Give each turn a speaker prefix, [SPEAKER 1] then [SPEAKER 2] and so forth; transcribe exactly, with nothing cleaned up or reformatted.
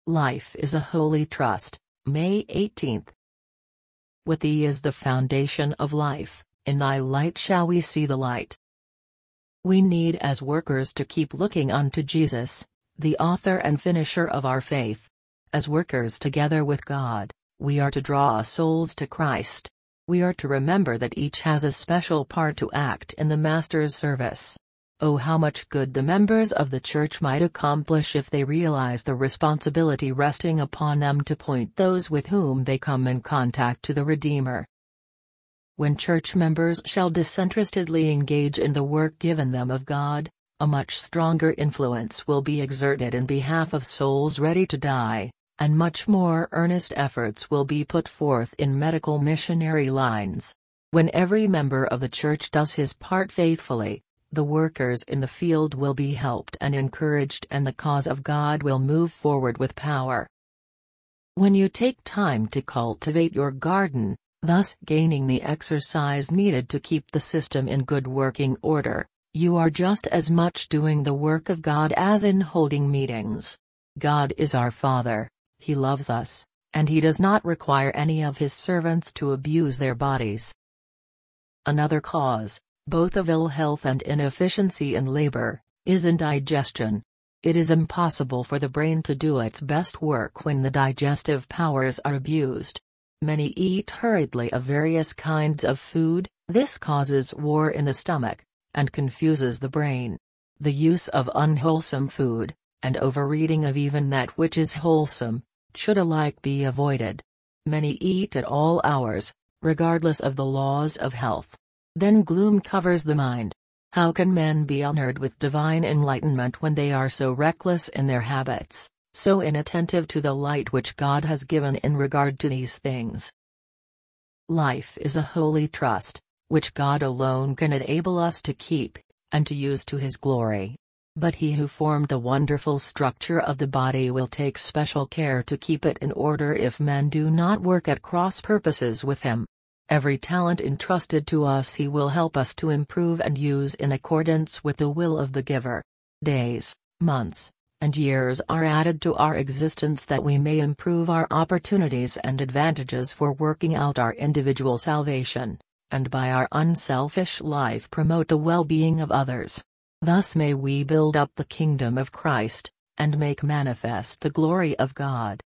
[SPEAKER 1] Life is a holy trust, May eighteenth. With thee is the foundation of life, in thy light shall we see the light. We need as workers to keep looking unto Jesus, the author and finisher of our faith. As workers together with God, we are to draw souls to Christ. We are to remember that each has a special part to act in the Master's service. Oh, how much good the members of the Church might accomplish if they realize the responsibility resting upon them to point those with whom they come in contact to the Redeemer. When church members shall disinterestedly engage in the work given them of God, a much stronger influence will be exerted in behalf of souls ready to die, and much more earnest efforts will be put forth in medical missionary lines. When every member of the Church does his part faithfully, the workers in the field will be helped and encouraged, and the cause of God will move forward with power. When you take time to cultivate your garden, thus gaining the exercise needed to keep the system in good working order, you are just as much doing the work of God as in holding meetings. God is our Father, He loves us, and He does not require any of His servants to abuse their bodies. Another cause, both of ill health and inefficiency in labor, is indigestion. It is impossible for the brain to do its best work when the digestive powers are abused. Many eat hurriedly of various kinds of food. This causes war in the stomach, and confuses the brain. The use of unwholesome food, and overeating of even that which is wholesome, should alike be avoided. Many eat at all hours, regardless of the laws of health. Then gloom covers the mind. How can men be honored with divine enlightenment when they are so reckless in their habits, so inattentive to the light which God has given in regard to these things? Life is a holy trust, which God alone can enable us to keep, and to use to His glory. But He who formed the wonderful structure of the body will take special care to keep it in order if men do not work at cross purposes with Him. Every talent entrusted to us He will help us to improve and use in accordance with the will of the Giver. Days, months, and years are added to our existence that we may improve our opportunities and advantages for working out our individual salvation, and by our unselfish life promote the well-being of others. Thus may we build up the kingdom of Christ, and make manifest the glory of God.